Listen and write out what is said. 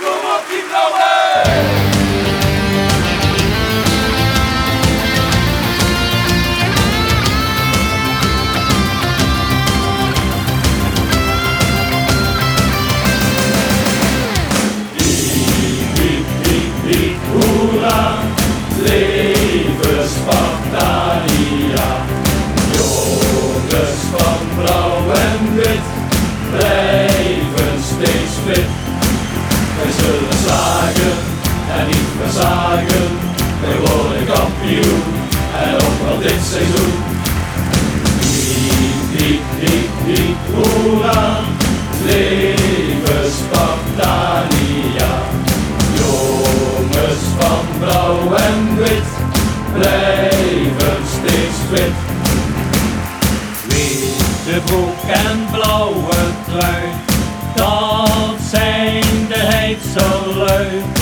Kom op die blauwe! Hoera, leven Spartania. Jongens van blauw en wit, blijven steeds fit. Wij zullen slagen en niet verzagen. Wij worden kampioen en ook wel dit seizoen. Hiep, hiep, hiep, hiep, hoera, leven Spartania. Jongens van blauw en wit, blijven steeds fit. Witte broek en blauwe trui, dat zijn de heidse lui.